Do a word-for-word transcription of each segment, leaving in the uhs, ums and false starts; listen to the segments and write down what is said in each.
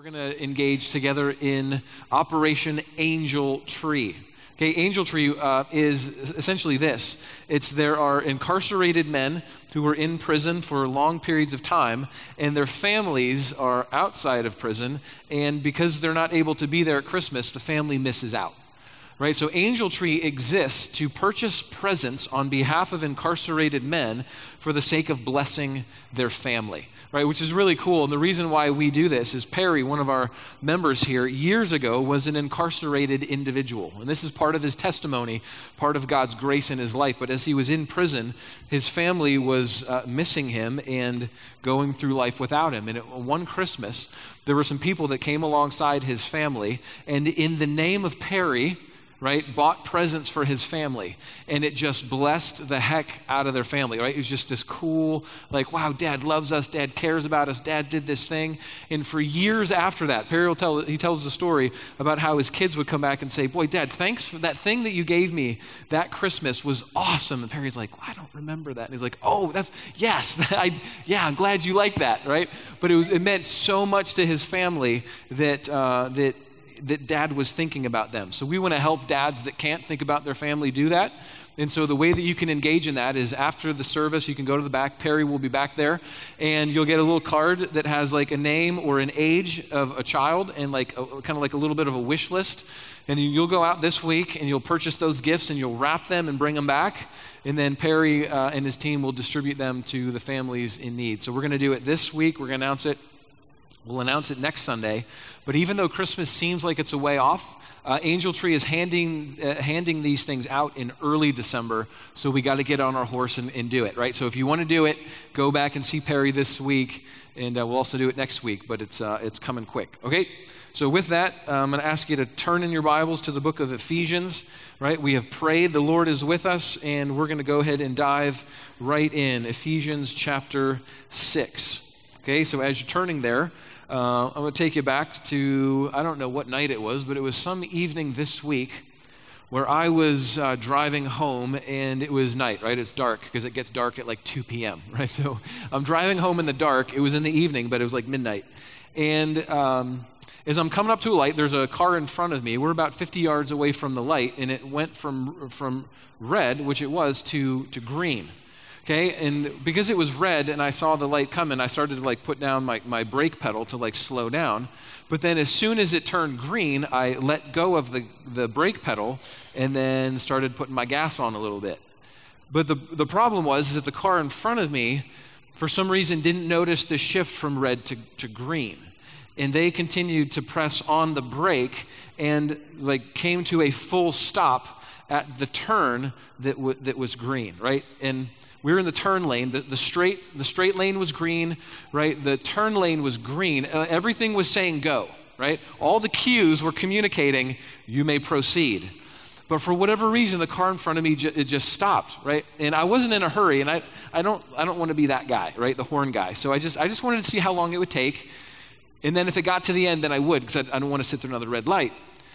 We're going to engage together in Operation Angel Tree. Okay, Angel Tree uh, is essentially this. It's there are incarcerated men who are in prison for long periods of time, and their families are outside of prison, and because they're not able to be there at Christmas, the family misses out. Right, so Angel Tree exists to purchase presents on behalf of incarcerated men for the sake of blessing their family, right, which is really cool. And the reason why we do this is Perry, one of our members here, years ago was an incarcerated individual. And this is part of his testimony, part of God's grace in his life. But as he was in prison, his family was uh, missing him and going through life without him. And it, one Christmas, there were some people that came alongside his family, and in the name of Perry, right, bought presents for his family, and it just blessed the heck out of their family, right? It was just this cool, like, wow, Dad loves us, Dad cares about us, Dad did this thing. And for years after that, Perry will tell, he tells the story about how his kids would come back and say, boy, Dad, thanks for that thing that you gave me that Christmas was awesome. And Perry's like, well, I don't remember that. And he's like, oh, that's, yes, I, yeah, I'm glad you like that, right? But it was, it meant so much to his family that, uh, that, that Dad was thinking about them. So we want to help dads that can't think about their family do that. And so the way that you can engage in that is after the service, you can go to the back. Perry will be back there, and you'll get a little card that has like a name or an age of a child and like a, kind of like a little bit of a wish list. And you'll go out this week and you'll purchase those gifts and you'll wrap them and bring them back. And then Perry uh, and his team will distribute them to the families in need. So we're going to do it this week. We're going to announce it. We'll announce it next Sunday. But even though Christmas seems like it's a way off, uh, Angel Tree is handing uh, handing these things out in early December. So we got to get on our horse and, and do it, right? So if you want to do it, go back and see Perry this week, and uh, we'll also do it next week. But it's uh, it's coming quick, okay? So with that, uh, I'm going to ask you to turn in your Bibles to the book of Ephesians, right? We have prayed, the Lord is with us, and we're going to go ahead and dive right in. Ephesians chapter six. Okay, so as you're turning there, Uh, I'm going to take you back to, I don't know what night it was, but it was some evening this week where I was uh, driving home, and it was night, right? It's dark because it gets dark at like two p.m., right? So I'm driving home in the dark. It was in the evening, but it was like midnight. And um, as I'm coming up to a light, there's a car in front of me. We're about fifty yards away from the light, and it went from from red, which it was, to to green. Okay, and because it was red and I saw the light coming, I started to like put down my, my brake pedal to like slow down. But then as soon as it turned green, I let go of the, the brake pedal and then started putting my gas on a little bit. But the, the problem was is that the car in front of me, for some reason, didn't notice the shift from red to, to green. And they continued to press on the brake and like came to a full stop at the turn that w- that was green, right? And we were in the turn lane. The, the straight the straight lane was green, right? The turn lane was green. Uh, everything was saying go, right? All the cues were communicating, you may proceed. But for whatever reason, the car in front of me, ju- it just stopped, right? And I wasn't in a hurry, and I, I don't I don't want to be that guy, right? The horn guy. So I just I just wanted to see how long it would take. And then if it got to the end, then I would, because I, I don't want to sit through another red light.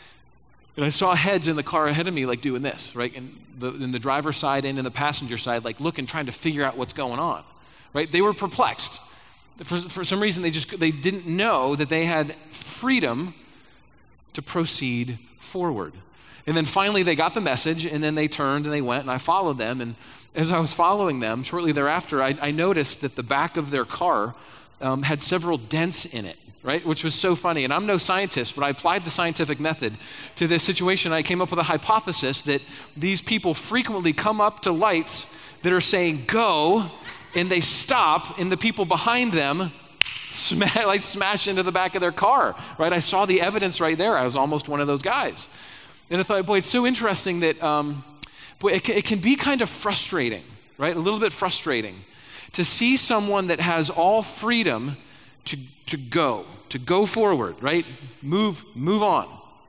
And I saw heads in the car ahead of me like doing this, right? And the, in the driver's side and in the passenger side, like looking, trying to figure out what's going on, right? They were perplexed. For, for some reason, they just they didn't know that they had freedom to proceed forward. And then finally they got the message, and then they turned and they went, and I followed them. And as I was following them, shortly thereafter, I, I noticed that the back of their car um, had several dents in it. Right, which was so funny. And I'm no scientist, but I applied the scientific method to this situation. I came up with a hypothesis that these people frequently come up to lights that are saying go, and they stop, and the people behind them smash, like smash into the back of their car. Right, I saw the evidence right there. I was almost one of those guys. And I thought, boy, it's so interesting that um, boy, it, it can be kind of frustrating, right? A little bit frustrating to see someone that has all freedom to to go, to go forward, right? Move, move on.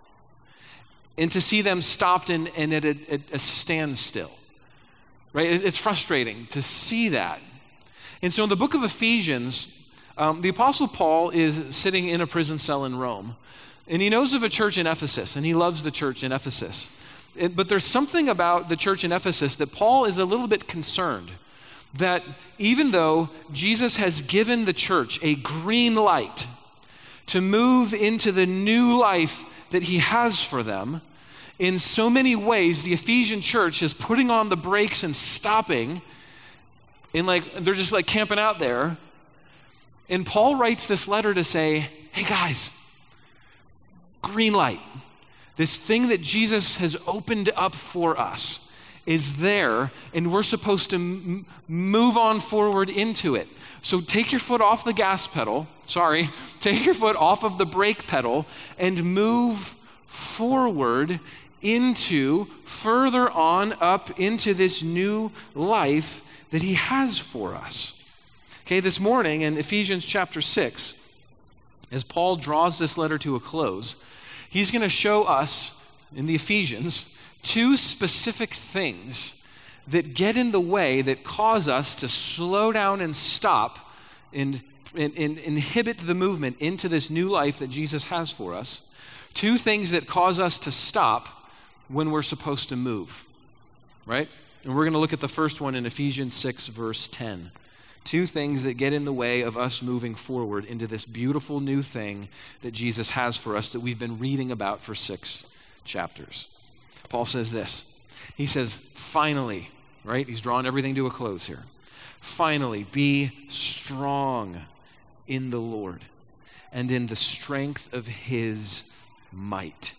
And to see them stopped and, and at a, at a standstill, right? It, it's frustrating to see that. And so in the book of Ephesians, um, the Apostle Paul is sitting in a prison cell in Rome, and he knows of a church in Ephesus, and he loves the church in Ephesus. It, but there's something about the church in Ephesus that Paul is a little bit concerned that even though Jesus has given the church a green light to move into the new life that he has for them, in so many ways, the Ephesian church is putting on the brakes and stopping, and like they're just like camping out there. And Paul writes this letter to say, hey guys, green light. This thing that Jesus has opened up for us is there, and we're supposed to m- move on forward into it. So take your foot off the gas pedal, sorry, take your foot off of the brake pedal and move forward into, further on up into this new life that he has for us. Okay, this morning in Ephesians chapter six, as Paul draws this letter to a close, he's going to show us in the Ephesians two specific things that get in the way, that cause us to slow down and stop and, and, and inhibit the movement into this new life that Jesus has for us. Two things that cause us to stop when we're supposed to move, right? And we're going to look at the first one in Ephesians six, verse ten. Two things that get in the way of us moving forward into this beautiful new thing that Jesus has for us that we've been reading about for six chapters. Paul says this. He says, finally, right? He's drawn everything to a close here. Finally, be strong in the Lord and in the strength of his might.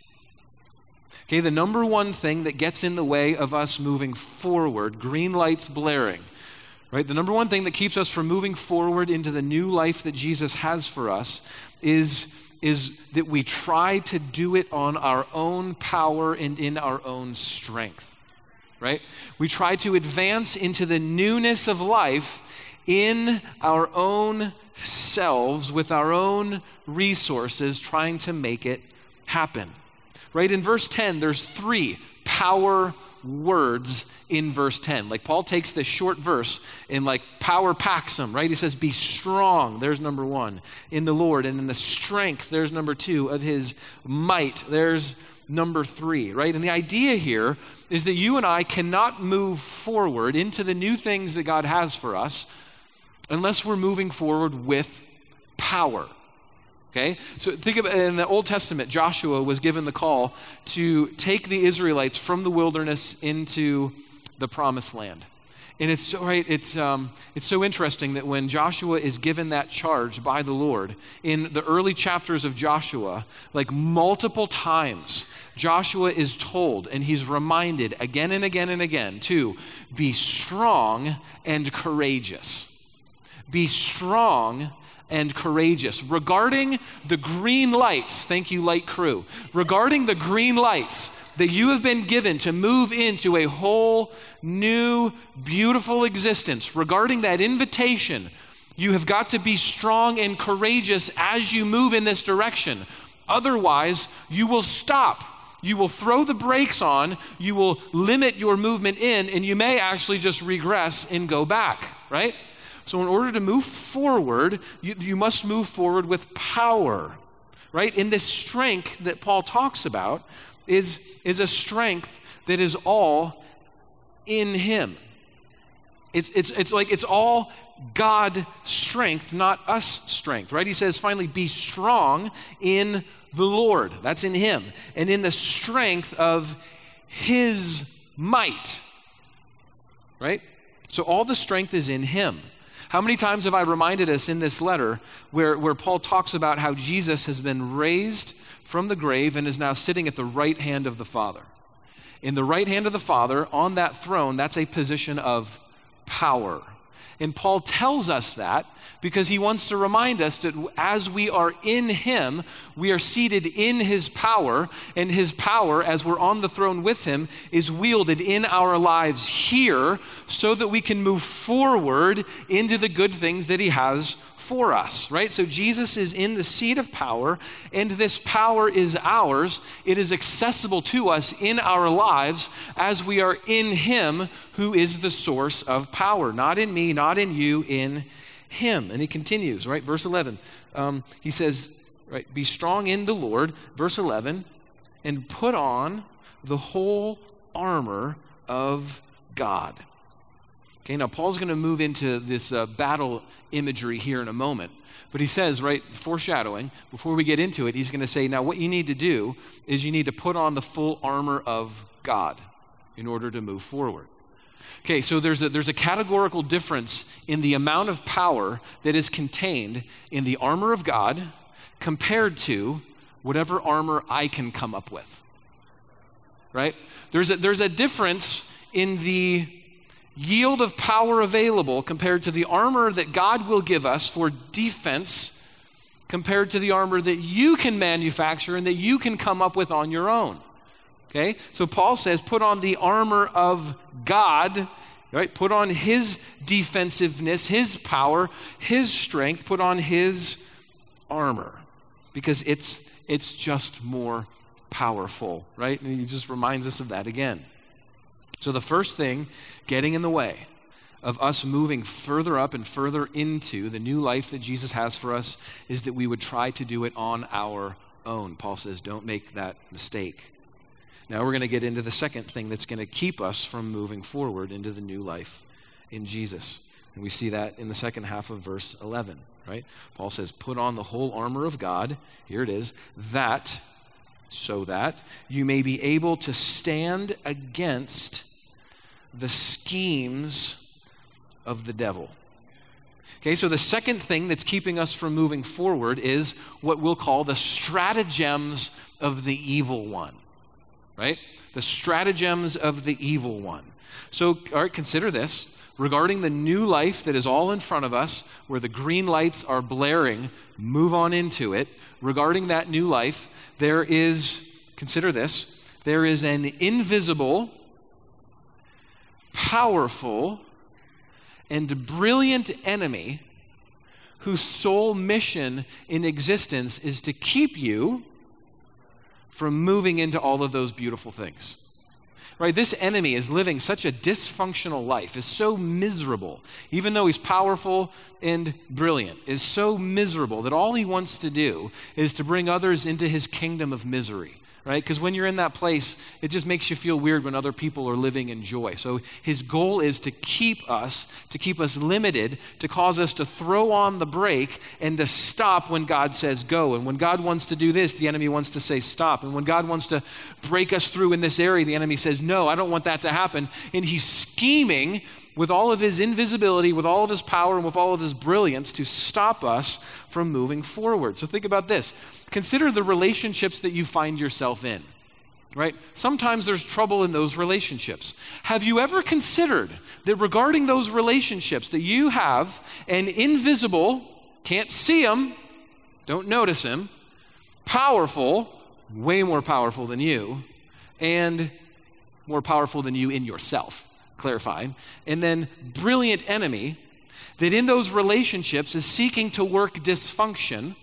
Okay, the number one thing that gets in the way of us moving forward, green lights blaring, right? The number one thing that keeps us from moving forward into the new life that Jesus has for us is, is that we try to do it on our own power and in our own strength, right? We try to advance into the newness of life in our own selves with our own resources, trying to make it happen. Right, in verse ten, there's three power words in verse ten. Like Paul takes this short verse and like power packs them, right? He says, be strong, there's number one, in the Lord, and in the strength, there's number two, of his might, there's number three, right? And the idea here is that you and I cannot move forward into the new things that God has for us unless we're moving forward with power. Okay, so think about, in the Old Testament, Joshua was given the call to take the Israelites from the wilderness into the promised land. And it's so right, it's um, it's so interesting that when Joshua is given that charge by the Lord, in the early chapters of Joshua, like multiple times, Joshua is told and he's reminded again and again and again to be strong and courageous. Be strong and courageous. Regarding the green lights, thank you, light crew, regarding the green lights that you have been given to move into a whole new, beautiful existence, regarding that invitation, you have got to be strong and courageous as you move in this direction. Otherwise, you will stop. You will throw the brakes on, you will limit your movement in, and you may actually just regress and go back, right? So in order to move forward, you, you must move forward with power, right? And this strength that Paul talks about is, is a strength that is all in him. It's, it's, it's like it's all God strength, not us strength, right? He says, finally, be strong in the Lord. That's in him. And in the strength of his might, right? So all the strength is in him. How many times have I reminded us in this letter where, where Paul talks about how Jesus has been raised from the grave and is now sitting at the right hand of the Father? In the right hand of the Father, on that throne, that's a position of power. And Paul tells us that because he wants to remind us that as we are in him, we are seated in his power, and his power, as we're on the throne with him, is wielded in our lives here so that we can move forward into the good things that he has for us, right? So Jesus is in the seat of power, and this power is ours. It is accessible to us in our lives as we are in him who is the source of power. Not in me, not in you, in him. And he continues, right? Verse eleven, um, he says, right, be strong in the Lord. Verse eleven, and put on the whole armor of God. Okay, now Paul's going to move into this uh, battle imagery here in a moment. But he says, right, foreshadowing, before we get into it, he's going to say, now what you need to do is you need to put on the full armor of God in order to move forward. Okay, so there's a, there's a categorical difference in the amount of power that is contained in the armor of God compared to whatever armor I can come up with, right? There's a, there's a difference in the yield of power available compared to the armor that God will give us for defense compared to the armor that you can manufacture and that you can come up with on your own. Okay, so Paul says, put on the armor of God, right? Put on his defensiveness, his power, his strength, put on his armor because it's it's just more powerful, right? And he just reminds us of that again. So the first thing getting in the way of us moving further up and further into the new life that Jesus has for us is that we would try to do it on our own. Paul says, don't make that mistake. Now we're going to get into the second thing that's going to keep us from moving forward into the new life in Jesus. And we see that in the second half of verse eleven, right? Paul says, put on the whole armor of God, here it is, that, so that you may be able to stand against the schemes of the devil. Okay, so the second thing that's keeping us from moving forward is what we'll call the stratagems of the evil one. Right? The stratagems of the evil one. So, all right, consider this. Regarding the new life that is all in front of us, where the green lights are blaring, move on into it. Regarding that new life, there is, consider this, there is an invisible, powerful, and brilliant enemy whose sole mission in existence is to keep you from moving into all of those beautiful things. Right? This enemy is living such a dysfunctional life, is so miserable, even though he's powerful and brilliant, is so miserable that all he wants to do is to bring others into his kingdom of misery. Right? Because when you're in that place, it just makes you feel weird when other people are living in joy. So his goal is to keep us, to keep us limited, to cause us to throw on the brake and to stop when God says go. And when God wants to do this, the enemy wants to say stop. And when God wants to break us through in this area, the enemy says, no, I don't want that to happen. And he's scheming with all of his invisibility, with all of his power, and with all of his brilliance to stop us from moving forward. So think about this. Consider the relationships that you find yourself in, right? Sometimes there's trouble in those relationships. Have you ever considered that regarding those relationships that you have an invisible, can't see him, don't notice him, powerful, way more powerful than you, and more powerful than you in yourself? Clarifying, and then brilliant enemy that in those relationships is seeking to work dysfunction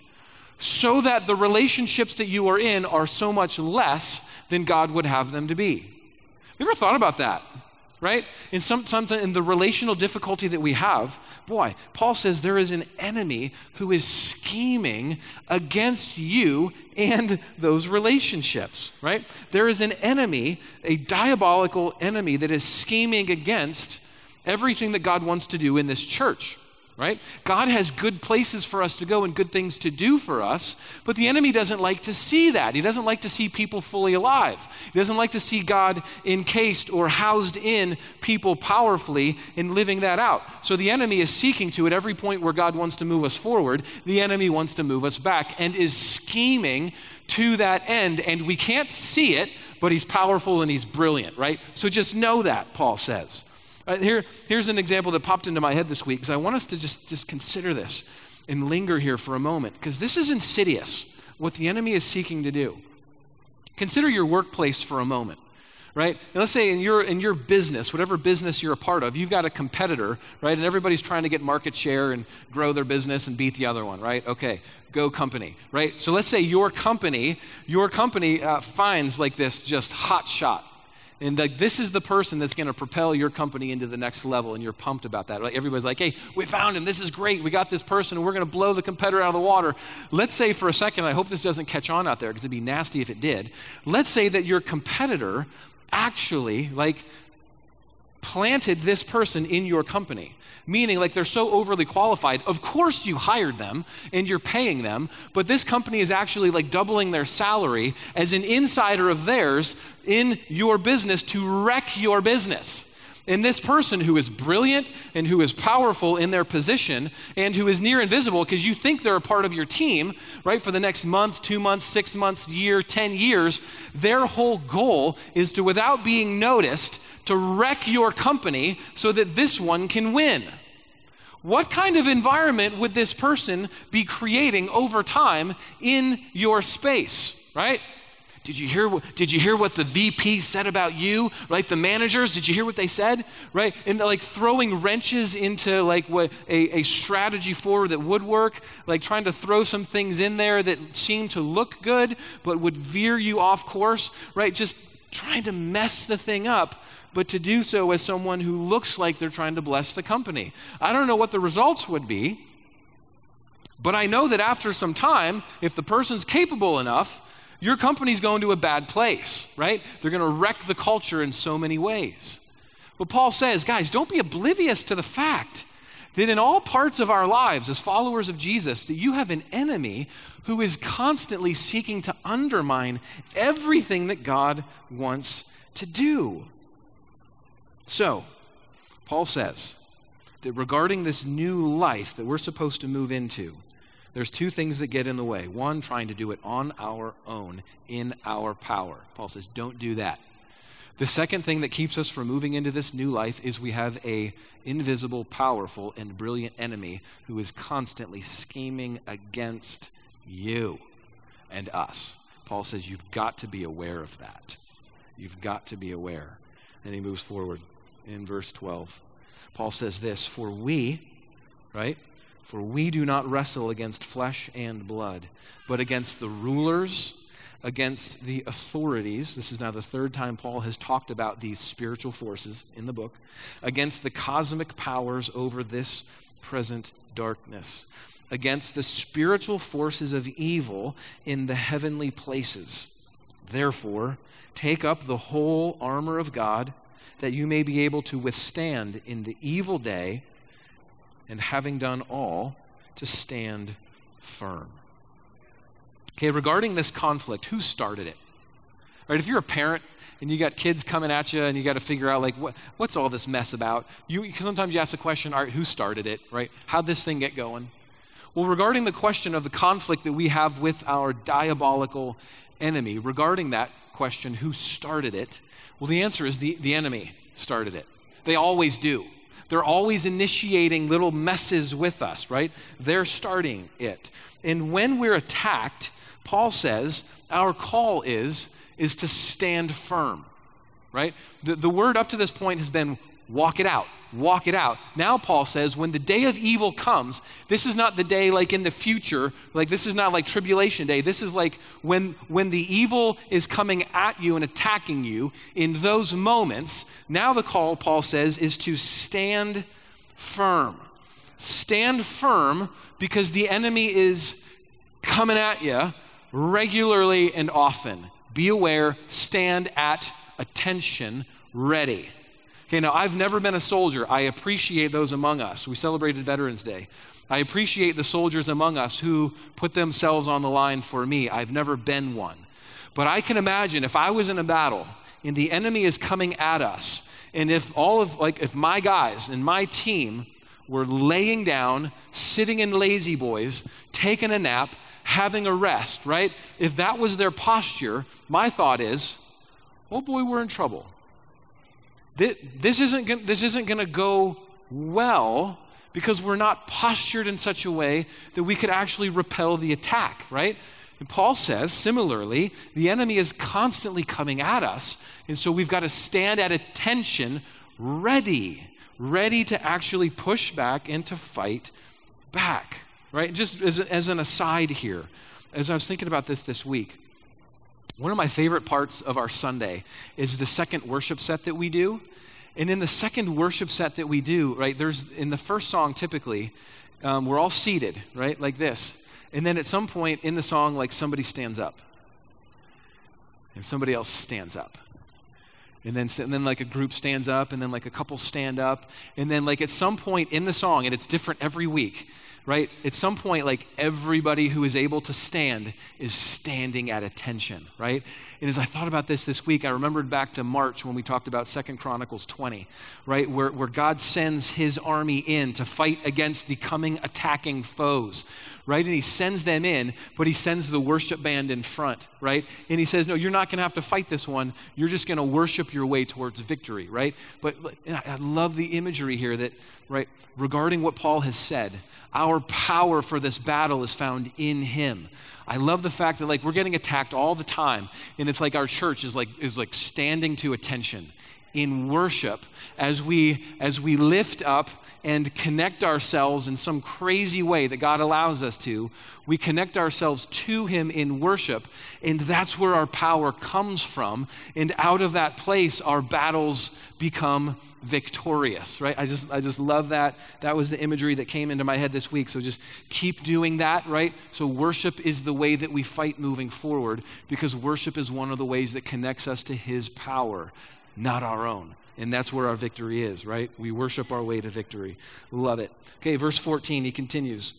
so that the relationships that you are in are so much less than God would have them to be. You ever thought about that? Right? In some, some in the relational difficulty that we have, boy, Paul says there is an enemy who is scheming against you and those relationships, right? There is an enemy, a diabolical enemy that is scheming against everything that God wants to do in this church. Right? God has good places for us to go and good things to do for us, but the enemy doesn't like to see that. He doesn't like to see people fully alive. He doesn't like to see God encased or housed in people powerfully in living that out. So the enemy is seeking to, at every point where God wants to move us forward, the enemy wants to move us back and is scheming to that end, and we can't see it, but he's powerful and he's brilliant, right? So just know that, Paul says. Right, here, here's an example that popped into my head this week because I want us to just, just consider this and linger here for a moment because this is insidious, what the enemy is seeking to do. Consider your workplace for a moment, right? Now let's say in your, in your business, whatever business you're a part of, you've got a competitor, right? And everybody's trying to get market share and grow their business and beat the other one, right? Okay, go company, right? So let's say your company, your company uh, finds like this just hot shot. And like this is the person that's going to propel your company into the next level, and you're pumped about that. Like everybody's like, hey, we found him. This is great. We got this person, and we're going to blow the competitor out of the water. Let's say for a second, I hope this doesn't catch on out there because it'd be nasty if it did. Let's say that your competitor actually like planted this person in your company. Meaning, like, they're so overly qualified. Of course you hired them and you're paying them, but this company is actually like doubling their salary as an insider of theirs in your business to wreck your business. And this person who is brilliant and who is powerful in their position and who is near invisible because you think they're a part of your team, right, for the next month, two months, six months, year, ten years, their whole goal is to, without being noticed, to wreck your company so that this one can win. What kind of environment would this person be creating over time in your space, right? Did you hear what, did you hear what the V P said about you, right? The managers, did you hear what they said, right? And like throwing wrenches into like what a, a strategy forward that would work, like trying to throw some things in there that seem to look good, but would veer you off course, right? Just trying to mess the thing up, but to do so as someone who looks like they're trying to bless the company. I don't know what the results would be, but I know that after some time, if the person's capable enough, your company's going to a bad place, right? They're going to wreck the culture in so many ways. Well, Paul says, guys, don't be oblivious to the fact that in all parts of our lives as followers of Jesus, that you have an enemy who is constantly seeking to undermine everything that God wants to do. So, Paul says that regarding this new life that we're supposed to move into, there's two things that get in the way. One, trying to do it on our own, in our power. Paul says, don't do that. The second thing that keeps us from moving into this new life is we have a invisible, powerful, and brilliant enemy who is constantly scheming against you and us. Paul says you've got to be aware of that. You've got to be aware. And he moves forward in verse twelve. Paul says this, for we, right? For we do not wrestle against flesh and blood, but against the rulers, against the authorities. This is now the third time Paul has talked about these spiritual forces in the book, against the cosmic powers over this present darkness, against the spiritual forces of evil in the heavenly places. Therefore, take up the whole armor of God, that you may be able to withstand in the evil day, and having done all, to stand firm. Okay, regarding this conflict, who started it? Right, if you're a parent and you got kids coming at you and you got to figure out like what what's all this mess about? You sometimes you ask the question, all right, who started it, right? How'd this thing get going? Well, regarding the question of the conflict that we have with our diabolical enemy, regarding that question, who started it? Well, the answer is the, the enemy started it. They always do. They're always initiating little messes with us, right? They're starting it. And when we're attacked, Paul says our call is, is to stand firm, right? The, the word up to this point has been walk it out, walk it out. Now Paul says when the day of evil comes, this is not the day like in the future, like this is not like tribulation day. This is like when, when the evil is coming at you and attacking you in those moments. Now the call, Paul says, is to stand firm. Stand firm because the enemy is coming at you regularly and often. Be aware, stand at attention, ready. Okay, now I've never been a soldier. I appreciate those among us. We celebrated Veterans Day. I appreciate the soldiers among us who put themselves on the line for me. I've never been one. But I can imagine if I was in a battle and the enemy is coming at us, and if all of, like, if my guys and my team were laying down, sitting in lazy boys, taking a nap, having a rest, right? If that was their posture, my thought is, oh boy, we're in trouble. This isn't, this isn't going to go well because we're not postured in such a way that we could actually repel the attack, right? And Paul says, similarly, the enemy is constantly coming at us, and so we've got to stand at attention, ready, ready to actually push back and to fight back, right? Just as, as an aside here, as I was thinking about this this week, one of my favorite parts of our Sunday is the second worship set that we do. And in the second worship set that we do, right, there's, in the first song typically, um, we're all seated, right, like this. And then at some point in the song, like somebody stands up. And somebody else stands up. And then, and then like a group stands up, and then like a couple stand up. And then like at some point in the song, and it's different every week, right? At some point, like everybody who is able to stand is standing at attention, right? And as I thought about this this week, I remembered back to March when we talked about Second Chronicles twenty, right? Where, where God sends his army in to fight against the coming attacking foes, right? And he sends them in, but he sends the worship band in front, right? And he says, no, you're not going to have to fight this one. You're just going to worship your way towards victory, right? But I love the imagery here that, right, regarding what Paul has said, our power for this battle is found in him. I love the fact that like we're getting attacked all the time, and it's like our church is like is like standing to attention in worship as we as we lift up and connect ourselves in some crazy way that God allows us to. We connect ourselves to him in worship, and that's where our power comes from. And out of that place, our battles become victorious, right? I just I just love that. That was the imagery that came into my head this week. So just keep doing that, right? So worship is the way that we fight moving forward, because worship is one of the ways that connects us to his power, not our own. And that's where our victory is, right? We worship our way to victory. Love it. Okay, verse fourteen, he continues.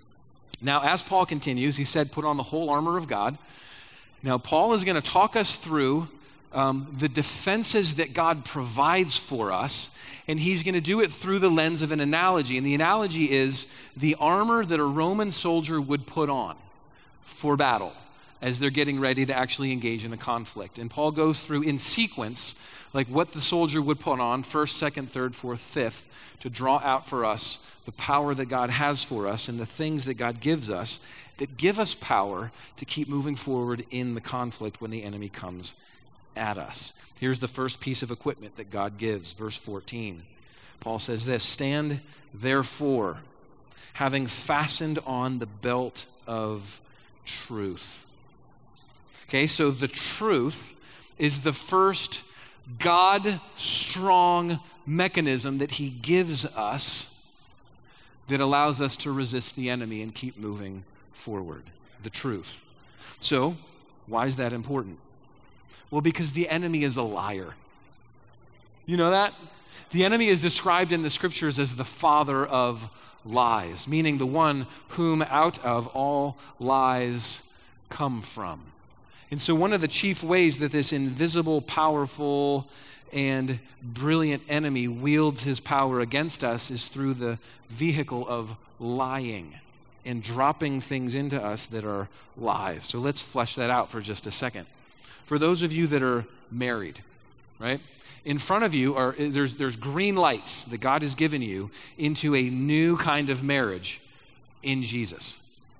Now, as Paul continues, he said, put on the whole armor of God. Now, Paul is going to talk us through um, the defenses that God provides for us, and he's going to do it through the lens of an analogy. And the analogy is the armor that a Roman soldier would put on for battle as they're getting ready to actually engage in a conflict. And Paul goes through in sequence, like what the soldier would put on, first, second, third, fourth, fifth, to draw out for us the power that God has for us and the things that God gives us that give us power to keep moving forward in the conflict when the enemy comes at us. Here's the first piece of equipment that God gives, verse fourteen. Paul says this, stand therefore, having fastened on the belt of truth. Okay, so the truth is the first God-strong mechanism that he gives us that allows us to resist the enemy and keep moving forward. The truth. So, why is that important? Well, because the enemy is a liar. You know that? The enemy is described in the scriptures as the father of lies, meaning the one whom out of all lies come from. And so one of the chief ways that this invisible, powerful, and brilliant enemy wields his power against us is through the vehicle of lying and dropping things into us that are lies. So let's flesh that out for just a second. For those of you that are married, right? In front of you are there's there's green lights that God has given you into a new kind of marriage in Jesus.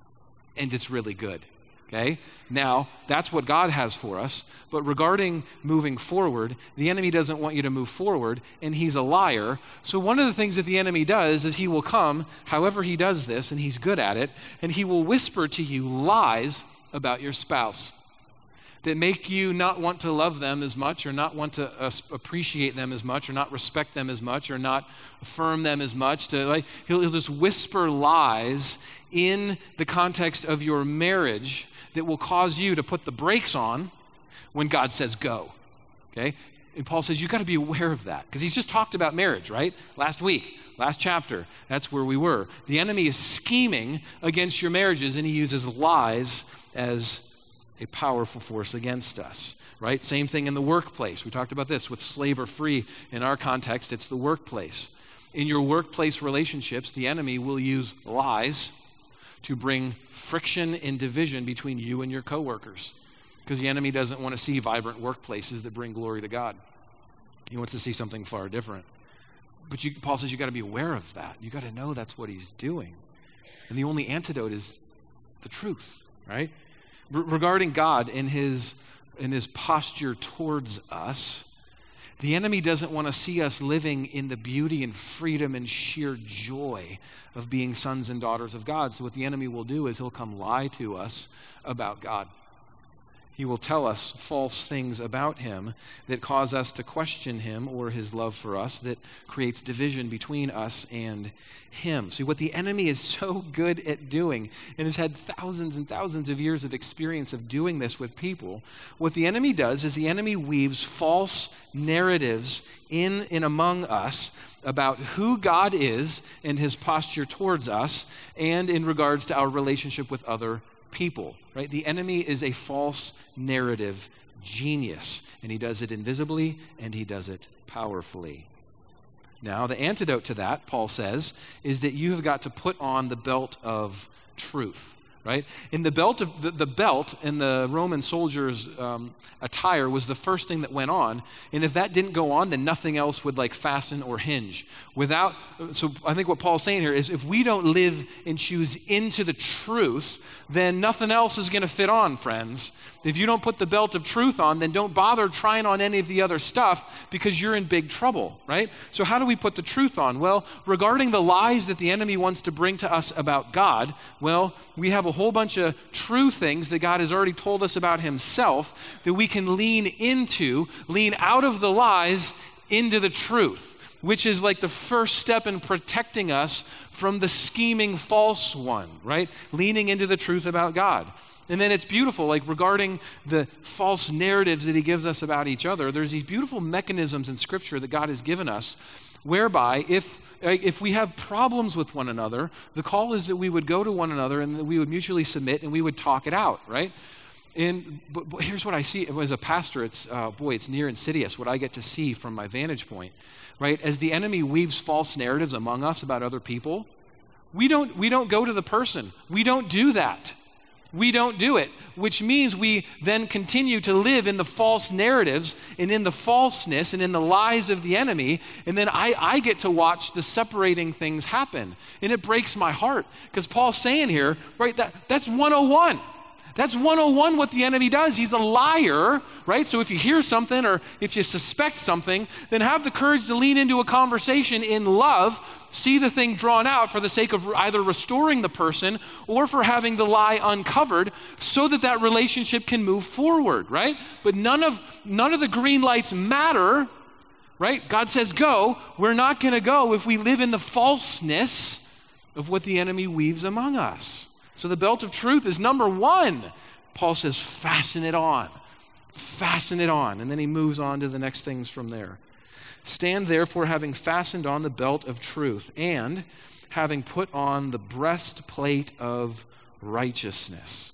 And it's really good. Okay? Now, that's what God has for us. But regarding moving forward, the enemy doesn't want you to move forward, and he's a liar. So one of the things that the enemy does is he will come, however he does this, and he's good at it, and he will whisper to you lies about your spouse that make you not want to love them as much, or not want to uh, appreciate them as much, or not respect them as much, or not affirm them as much. To like, he'll, he'll just whisper lies in the context of your marriage that will cause you to put the brakes on when God says go. Okay? And Paul says you got to be aware of that, because he's just talked about marriage, right? Last week, last chapter, that's where we were. The enemy is scheming against your marriages, and he uses lies as a powerful force against us, right? Same thing in the workplace. We talked about this with slave or free. In our context, it's the workplace. In your workplace relationships, the enemy will use lies to bring friction and division between you and your coworkers, because the enemy doesn't want to see vibrant workplaces that bring glory to God. He wants to see something far different. But you, Paul says you got to be aware of that. You got to know that's what he's doing. And the only antidote is the truth, right? Regarding God and his, and his posture towards us, the enemy doesn't want to see us living in the beauty and freedom and sheer joy of being sons and daughters of God. So what the enemy will do is he'll come lie to us about God. He will tell us false things about him that cause us to question him or his love for us, that creates division between us and him. See, what the enemy is so good at doing, and has had thousands and thousands of years of experience of doing this with people, what the enemy does is the enemy weaves false narratives in and among us about who God is and his posture towards us, and in regards to our relationship with other people, right? The enemy is a false narrative genius, and he does it invisibly and he does it powerfully. Now, the antidote to that, Paul says, is that you have got to put on the belt of truth. Right? In the belt of the, the belt in the Roman soldiers' um, attire was the first thing that went on, and if that didn't go on, then nothing else would like fasten or hinge. Without, so I think what Paul's saying here is, if we don't live and choose into the truth, then nothing else is going to fit on, friends. If you don't put the belt of truth on, then don't bother trying on any of the other stuff, because you're in big trouble, right? So how do we put the truth on? Well, regarding the lies that the enemy wants to bring to us about God, well, we have a whole bunch of true things that God has already told us about himself that we can lean into, lean out of the lies into the truth, which is like the first step in protecting us from the scheming false one, right? Leaning into the truth about God. And then it's beautiful, like regarding the false narratives that he gives us about each other, there's these beautiful mechanisms in Scripture that God has given us, whereby if if we have problems with one another, the call is that we would go to one another and that we would mutually submit and we would talk it out, right? And but, but here's what I see as a pastor. It's uh, boy, it's near insidious what I get to see from my vantage point, right? As the enemy weaves false narratives among us about other people, we don't we don't go to the person. We don't do that. We don't do it, which means we then continue to live in the false narratives and in the falseness and in the lies of the enemy. And then I, I get to watch the separating things happen. And it breaks my heart, because Paul's saying here, right, that, that's one oh one. That's one oh one what the enemy does. He's a liar, right? So if you hear something or if you suspect something, then have the courage to lean into a conversation in love, see the thing drawn out for the sake of either restoring the person or for having the lie uncovered so that that relationship can move forward, right? But none of none of the green lights matter, right? God says go. We're not going to go if we live in the falseness of what the enemy weaves among us. So the belt of truth is number one. Paul says, fasten it on. Fasten it on. And then he moves on to the next things from there. Stand therefore, having fastened on the belt of truth, and having put on the breastplate of righteousness.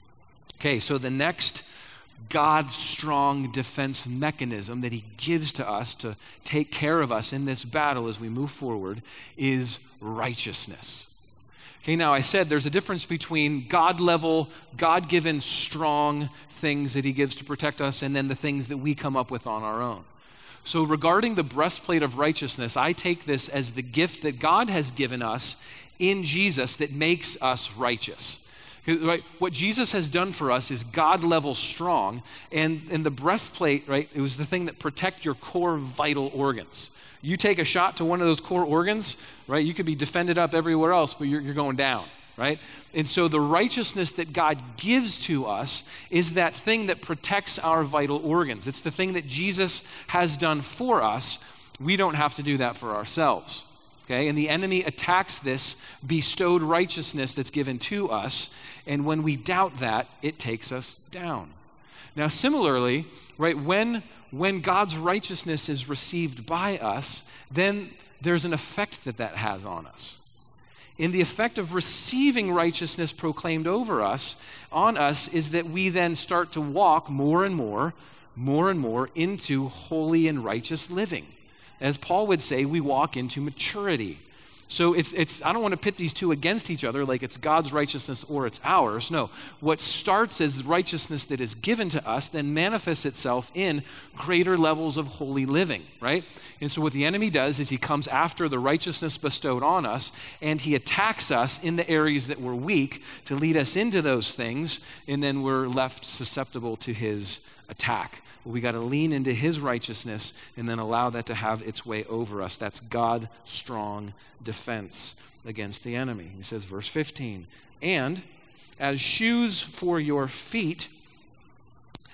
Okay, so the next God's strong defense mechanism that he gives to us to take care of us in this battle as we move forward is righteousness. Okay, now I said there's a difference between God-level, God-given strong things that he gives to protect us and then the things that we come up with on our own. So regarding the breastplate of righteousness, I take this as the gift that God has given us in Jesus that makes us righteous. Right? What Jesus has done for us is God-level strong, and, and the breastplate, right, it was the thing that protect your core vital organs. You take a shot to one of those core organs, right? You could be defended up everywhere else, but you're, you're going down, right? And so the righteousness that God gives to us is that thing that protects our vital organs. It's the thing that Jesus has done for us. We don't have to do that for ourselves, okay? And the enemy attacks this bestowed righteousness that's given to us, and when we doubt that, it takes us down. Now, similarly, right, when When God's righteousness is received by us, then there's an effect that that has on us. In the effect of receiving righteousness proclaimed over us, on us, is that we then start to walk more and more, more and more into holy and righteous living. As Paul would say, we walk into maturity. So it's, it's, I don't want to pit these two against each other like it's God's righteousness or it's ours. No, what starts as righteousness that is given to us then manifests itself in greater levels of holy living, right? And so what the enemy does is he comes after the righteousness bestowed on us, and he attacks us in the areas that we're weak to lead us into those things, and then we're left susceptible to his attack. We got to lean into his righteousness and then allow that to have its way over us. That's God's strong defense against the enemy. He says, verse fifteen, and as shoes for your feet,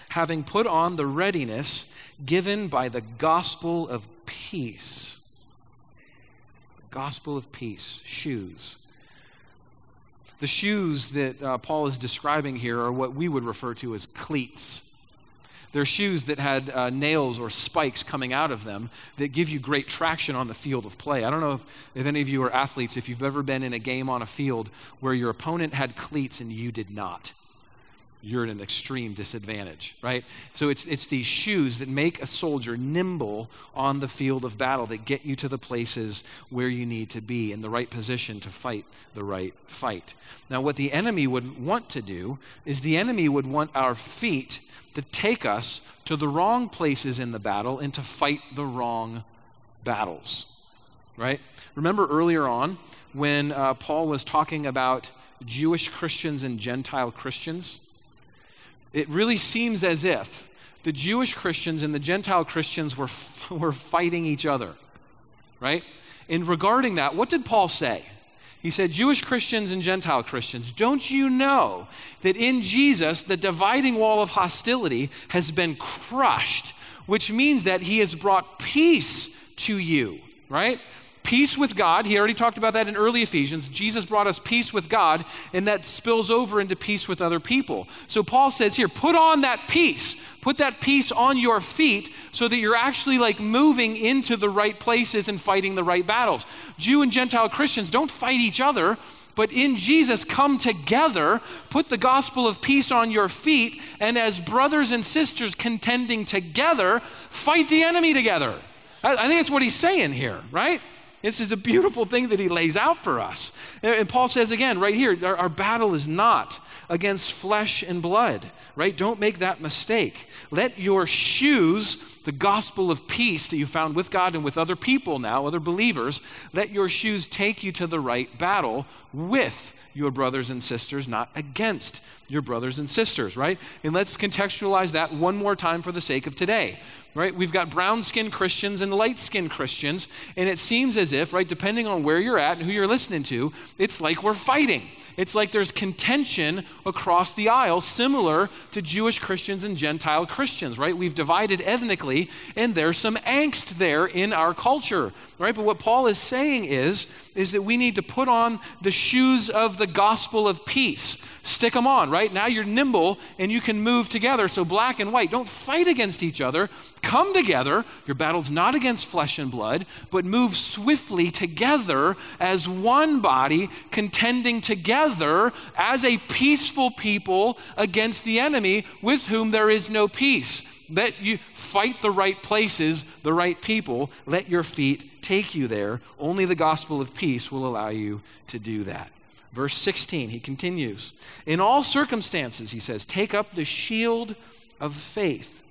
having put on the readiness given by the gospel of peace. Gospel of peace, shoes. The shoes that uh, Paul is describing here are what we would refer to as cleats. They're shoes that had uh, nails or spikes coming out of them that give you great traction on the field of play. I don't know if, if any of you are athletes, if you've ever been in a game on a field where your opponent had cleats and you did not. You're at an extreme disadvantage, right? So it's it's these shoes that make a soldier nimble on the field of battle, that get you to the places where you need to be in the right position to fight the right fight. Now, what the enemy would want to do is the enemy would want our feet to take us to the wrong places in the battle and to fight the wrong battles, right? Remember earlier on when uh, Paul was talking about Jewish Christians and Gentile Christians? It really seems as if the Jewish Christians and the Gentile Christians were, were fighting each other, right? And regarding that, what did Paul say? He said, Jewish Christians and Gentile Christians, don't you know that in Jesus, the dividing wall of hostility has been crushed, which means that he has brought peace to you, right? Peace with God. He already talked about that in early Ephesians. Jesus brought us peace with God, and that spills over into peace with other people. So Paul says here, put on that peace. Put that peace on your feet so that you're actually like moving into the right places and fighting the right battles. Jew and Gentile Christians, don't fight each other, but in Jesus come together, put the gospel of peace on your feet, and as brothers and sisters contending together, fight the enemy together. I, I think that's what he's saying here, right? This is a beautiful thing that he lays out for us. And Paul says again, right here, our, our battle is not against flesh and blood, right? Don't make that mistake. Let your shoes, the gospel of peace that you found with God and with other people now, other believers, let your shoes take you to the right battle with your brothers and sisters, not against your brothers and sisters, right? And let's contextualize that one more time for the sake of today. Right? We've got brown-skinned Christians and light-skinned Christians, and it seems as if, right, depending on where you're at and who you're listening to, it's like we're fighting. It's like there's contention across the aisle, similar to Jewish Christians and Gentile Christians, right? We've divided ethnically, and there's some angst there in our culture, right? But what Paul is saying is, is that we need to put on the shoes of the gospel of peace. Stick them on, right? Now you're nimble and you can move together. So black and white, don't fight against each other. Come together. Your battle's not against flesh and blood, but move swiftly together as one body, contending together as a peaceful people against the enemy with whom there is no peace. Let you fight the right places, the right people. Let your feet take you there. Only the gospel of peace will allow you to do that. Verse sixteen, he continues. In all circumstances, he says, take up the shield of faith,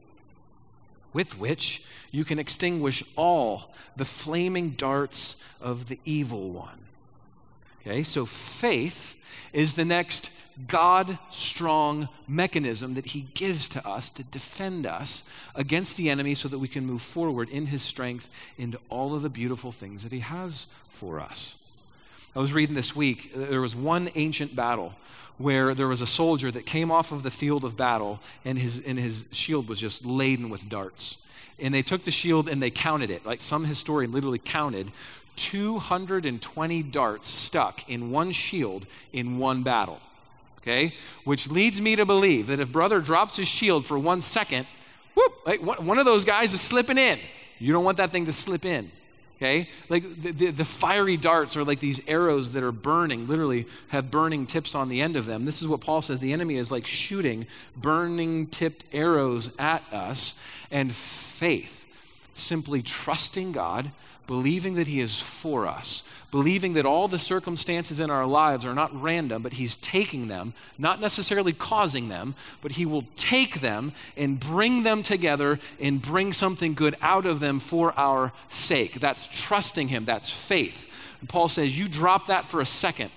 with which you can extinguish all the flaming darts of the evil one. Okay, so faith is the next God-strong mechanism that he gives to us to defend us against the enemy so that we can move forward in his strength into all of the beautiful things that he has for us. I was reading this week, there was one ancient battle where there was a soldier that came off of the field of battle and his, and his shield was just laden with darts. And they took the shield and they counted it. Like some historian literally counted two hundred twenty darts stuck in one shield in one battle. Okay? Which leads me to believe that if brother drops his shield for one second, whoop, like one of those guys is slipping in. You don't want that thing to slip in. Okay? Like the, the, the fiery darts are like these arrows that are burning, literally have burning tips on the end of them. This is what Paul says. The enemy is like shooting burning tipped arrows at us. And faith, simply trusting God, believing that he is for us, believing that all the circumstances in our lives are not random, but he's taking them, not necessarily causing them, but he will take them and bring them together and bring something good out of them for our sake. That's trusting him. That's faith. And Paul says, you drop that for a second,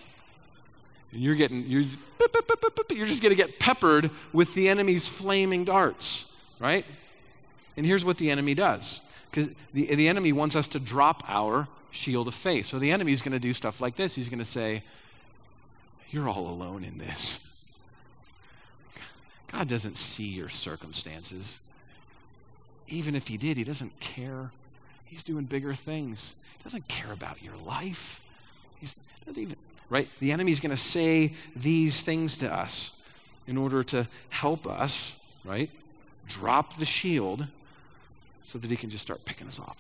and you're getting, you're, you're just going to get peppered with the enemy's flaming darts, right? And here's what the enemy does. Because the, the enemy wants us to drop our shield of faith. So the enemy is going to do stuff like this. He's going to say, you're all alone in this. God doesn't see your circumstances. Even if he did, he doesn't care. He's doing bigger things. He doesn't care about your life. He's not even, right? The enemy's going to say these things to us in order to help us, right? Drop the shield so that he can just start picking us off.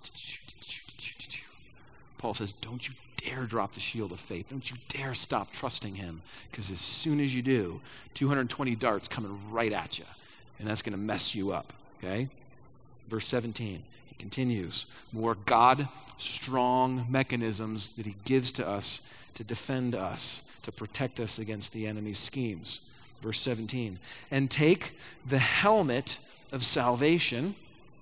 Paul says, don't you dare drop the shield of faith. Don't you dare stop trusting him, because as soon as you do, two hundred twenty darts coming right at you, and that's going to mess you up, okay? Verse seventeen, he continues, more God-strong mechanisms that he gives to us to defend us, to protect us against the enemy's schemes. Verse seventeen, and take the helmet of salvation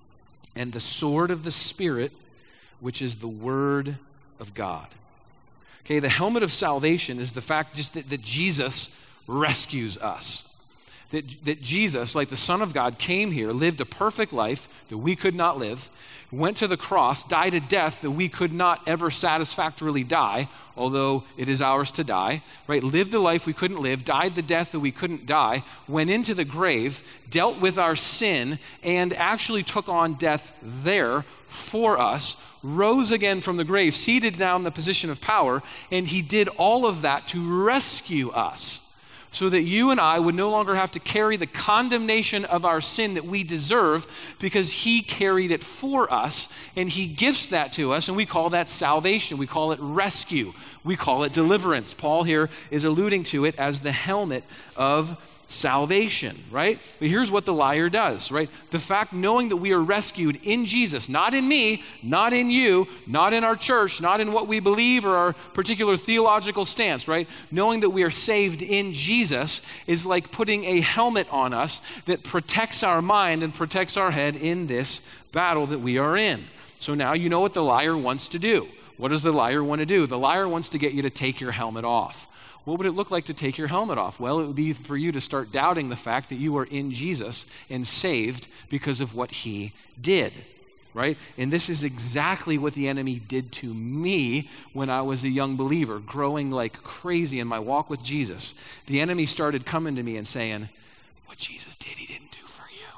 and the sword of the Spirit, which is the word of God. Okay, the helmet of salvation is the fact just that, that Jesus rescues us. That, that Jesus, like the Son of God, came here, lived a perfect life that we could not live, went to the cross, died a death that we could not ever satisfactorily die, although it is ours to die, right? Lived the life we couldn't live, died the death that we couldn't die, went into the grave, dealt with our sin, and actually took on death there for us, rose again from the grave, seated down in the position of power, and he did all of that to rescue us, so that you and I would no longer have to carry the condemnation of our sin that we deserve, because he carried it for us, and he gifts that to us, and we call that salvation. We call it rescue. We call it deliverance. Paul here is alluding to it as the helmet of salvation, right? But here's what the liar does, right? The fact, knowing that we are rescued in Jesus, not in me, not in you, not in our church, not in what we believe or our particular theological stance, right? Knowing that we are saved in Jesus is like putting a helmet on us that protects our mind and protects our head in this battle that we are in. So now you know what the liar wants to do. What does the liar want to do? The liar wants to get you to take your helmet off. What would it look like to take your helmet off? Well, it would be for you to start doubting the fact that you are in Jesus and saved because of what he did, right? And this is exactly what the enemy did to me when I was a young believer, growing like crazy in my walk with Jesus. The enemy started coming to me and saying, what Jesus did, he didn't do for you.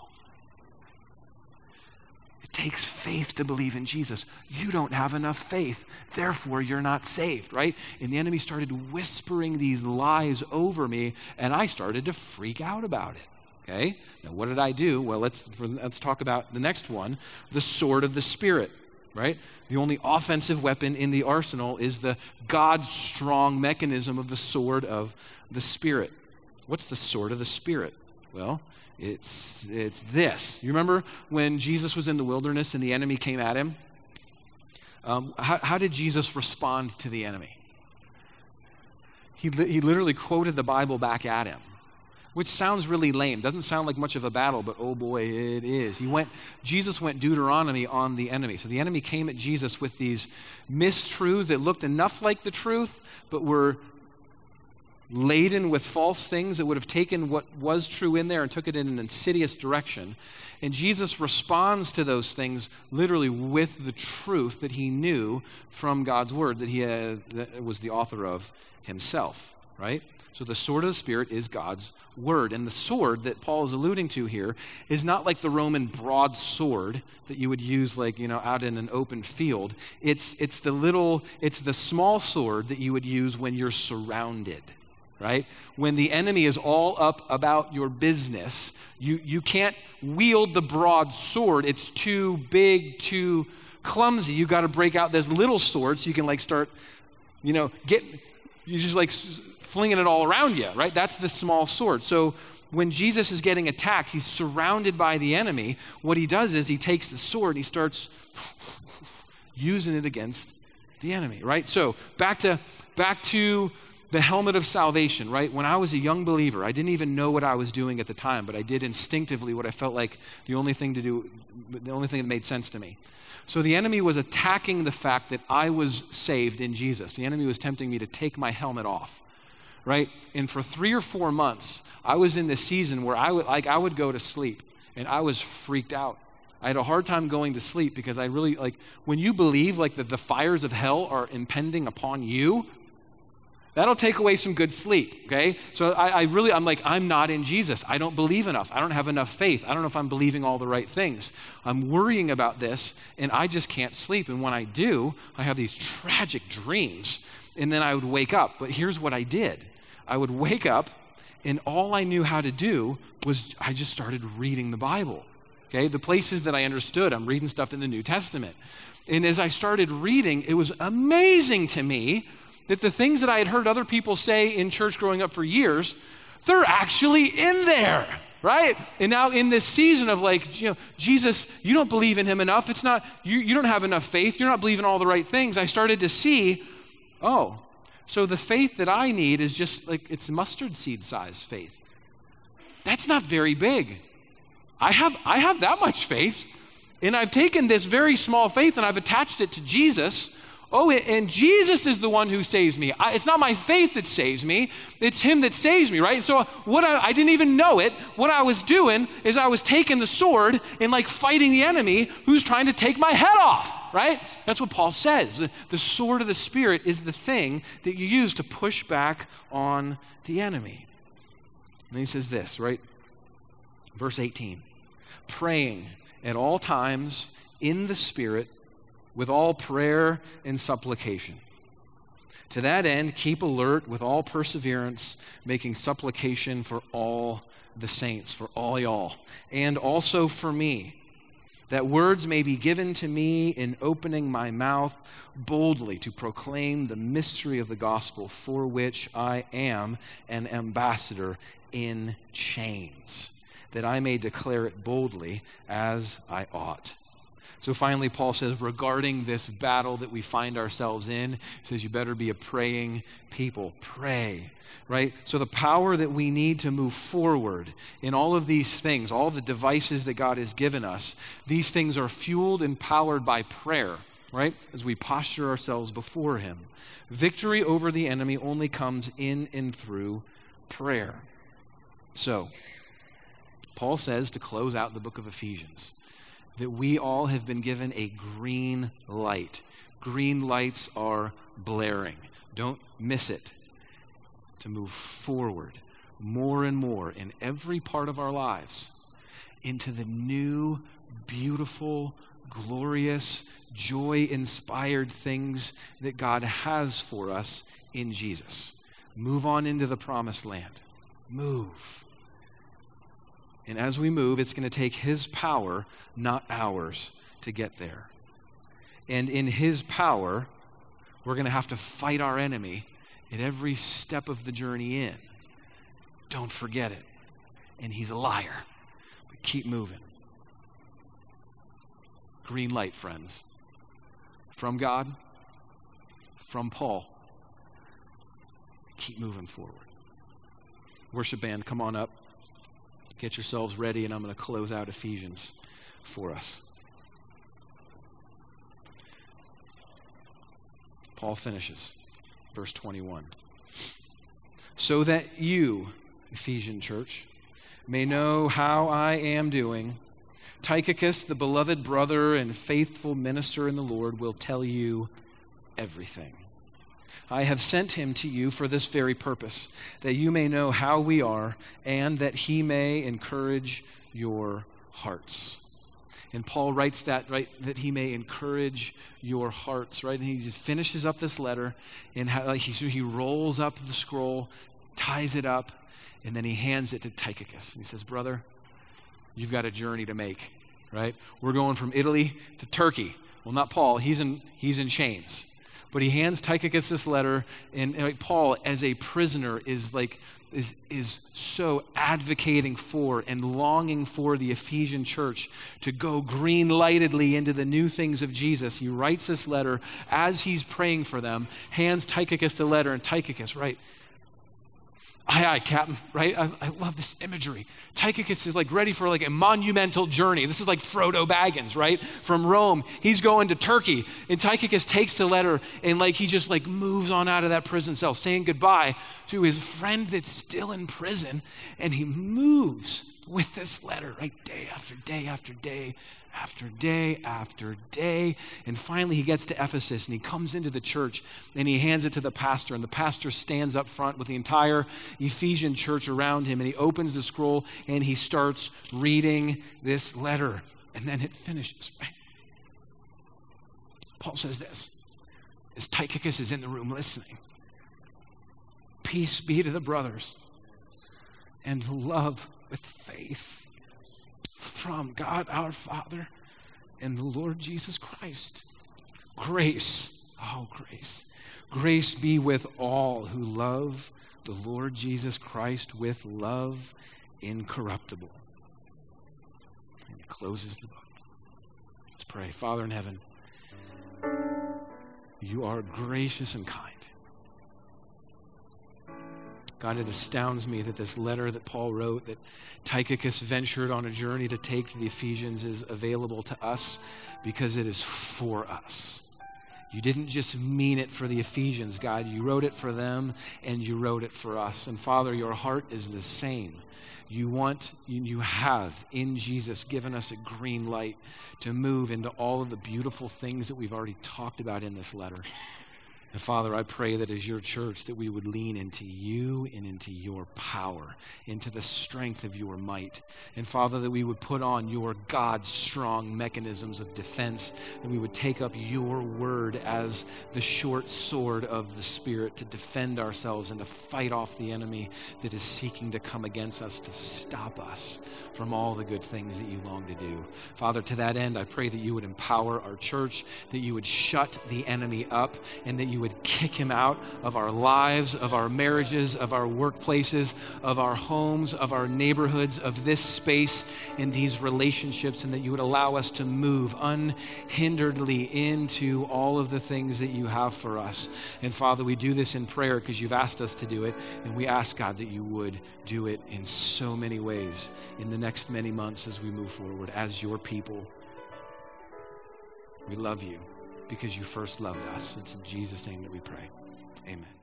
It takes faith to believe in Jesus. You don't have enough faith, therefore you're not saved, right? And the enemy started whispering these lies over me, and I started to freak out about it. Okay? Now, what did I do? Well, let's let's talk about the next one, the sword of the Spirit, right? The only offensive weapon in the arsenal is the God-strong mechanism of the sword of the Spirit. What's the sword of the Spirit? Well, it's it's this. You remember when Jesus was in the wilderness and the enemy came at him? Um, how, how did Jesus respond to the enemy? He li- he literally quoted the Bible back at him, which sounds really lame. Doesn't sound like much of a battle, but oh boy, it is. He went. Jesus went Deuteronomy on the enemy. So the enemy came at Jesus with these mistruths that looked enough like the truth, but were laden with false things that would have taken what was true in there and took it in an insidious direction. And Jesus responds to those things literally with the truth that he knew from God's word that he had, that was the author of himself, right? So the sword of the Spirit is God's word. And the sword that Paul is alluding to here is not like the Roman broadsword that you would use like, you know, out in an open field. It's it's the little, it's the small sword that you would use when you're surrounded, right? When the enemy is all up about your business, you, you can't wield the broad sword. It's too big, too clumsy. You got to break out this little sword so you can like start, you know, get, you just like flinging it all around you, right? That's the small sword. So when Jesus is getting attacked, he's surrounded by the enemy. What he does is he takes the sword and he starts using it against the enemy, right? So back to, back to, the helmet of salvation, right? When I was a young believer, I didn't even know what I was doing at the time, but I did instinctively what I felt like the only thing to do, the only thing that made sense to me. So the enemy was attacking the fact that I was saved in Jesus. The enemy was tempting me to take my helmet off, right? And for three or four months, I was in this season where I would, like, I would go to sleep, and I was freaked out. I had a hard time going to sleep because I really, like, when you believe, like, that the fires of hell are impending upon you, That'll take away some good sleep, okay? So I, I really, I'm like, I'm not in Jesus. I don't believe enough. I don't have enough faith. I don't know if I'm believing all the right things. I'm worrying about this, and I just can't sleep. And when I do, I have these tragic dreams, and then I would wake up. But here's what I did. I would wake up, and all I knew how to do was I just started reading the Bible, okay? The places that I understood, I'm reading stuff in the New Testament. And as I started reading, it was amazing to me that the things that I had heard other people say in church growing up for years, they're actually in there, right? And now in this season of like, you know, Jesus, you don't believe in him enough. It's not, you, you don't have enough faith. You're not believing all the right things. I started to see, oh, so the faith that I need is just like, it's mustard seed size faith. That's not very big. I have, I have that much faith, and I've taken this very small faith and I've attached it to Jesus. Oh, and Jesus is the one who saves me. I, it's not my faith that saves me. It's him that saves me, right? So what I, I didn't even know it. What I was doing is I was taking the sword and like fighting the enemy who's trying to take my head off, right? That's what Paul says. The, the sword of the Spirit is the thing that you use to push back on the enemy. And he says this, right? Verse eighteen, praying at all times in the Spirit, with all prayer and supplication. To that end, keep alert with all perseverance, making supplication for all the saints, for all y'all, and also for me, that words may be given to me in opening my mouth boldly to proclaim the mystery of the gospel, for which I am an ambassador in chains, that I may declare it boldly as I ought. So finally, Paul says, regarding this battle that we find ourselves in, he says, you better be a praying people. Pray, right? So the power that we need to move forward in all of these things, all the devices that God has given us, these things are fueled and powered by prayer, right? As we posture ourselves before him. Victory over the enemy only comes in and through prayer. So, Paul says to close out the book of Ephesians, that we all have been given a green light. Green lights are blaring. Don't miss it. To move forward more and more in every part of our lives into the new, beautiful, glorious, joy-inspired things that God has for us in Jesus. Move on into the promised land. Move. And as we move, it's going to take his power, not ours, to get there. And in his power, we're going to have to fight our enemy at every step of the journey in. Don't forget it. And he's a liar. But keep moving. Green light, friends. From God, from Paul. Keep moving forward. Worship band, come on up. Get yourselves ready, and I'm going to close out Ephesians for us. Paul finishes, verse twenty-one. So that you, Ephesian church, may know how I am doing, Tychicus, the beloved brother and faithful minister in the Lord, will tell you everything. I have sent him to you for this very purpose, that you may know how we are, and that he may encourage your hearts. And Paul writes that, right, that he may encourage your hearts, right? And he just finishes up this letter, and how, like he, he rolls up the scroll, ties it up, and then he hands it to Tychicus. And he says, brother, you've got a journey to make, right? We're going from Italy to Turkey. Well, not Paul. He's in, he's in chains. But he hands Tychicus this letter, and, and like Paul, as a prisoner, is like is is so advocating for and longing for the Ephesian church to go green-lightedly into the new things of Jesus. He writes this letter as he's praying for them, hands Tychicus the letter, and Tychicus, right? Aye, aye, Captain, right? I, I love this imagery. Tychicus is like ready for like a monumental journey. This is like Frodo Baggins, right? From Rome, he's going to Turkey, and Tychicus takes the letter and like he just like moves on out of that prison cell, saying goodbye to his friend that's still in prison, and he moves with this letter, right? Day after day after day after day after day. And finally he gets to Ephesus and he comes into the church and he hands it to the pastor, and the pastor stands up front with the entire Ephesian church around him, and he opens the scroll and he starts reading this letter, and then it finishes, right? Paul says this, as Tychicus is in the room listening: peace be to the brothers, and love with faith from God our Father and the Lord Jesus Christ. Grace, oh grace, grace be with all who love the Lord Jesus Christ with love incorruptible. And he closes the book. Let's pray. Father in heaven, you are gracious and kind. God, it astounds me that this letter that Paul wrote, that Tychicus ventured on a journey to take to the Ephesians, is available to us because it is for us. You didn't just mean it for the Ephesians, God. You wrote it for them and you wrote it for us. And Father, your heart is the same. You want, you have in Jesus given us a green light to move into all of the beautiful things that we've already talked about in this letter. And Father, I pray that as your church that we would lean into you and into your power, into the strength of your might. And Father, that we would put on your God-strong mechanisms of defense, and we would take up your word as the short sword of the Spirit to defend ourselves and to fight off the enemy that is seeking to come against us, to stop us from all the good things that you long to do. Father, to that end, I pray that you would empower our church, that you would shut the enemy up, and that you would kick him out of our lives, of our marriages, of our workplaces, of our homes, of our neighborhoods, of this space and these relationships, and that you would allow us to move unhinderedly into all of the things that you have for us. And Father, we do this in prayer because you've asked us to do it, and we ask, God, that you would do it in so many ways in the next many months as we move forward as your people. We love you because you first loved us. It's in Jesus' name that we pray. Amen.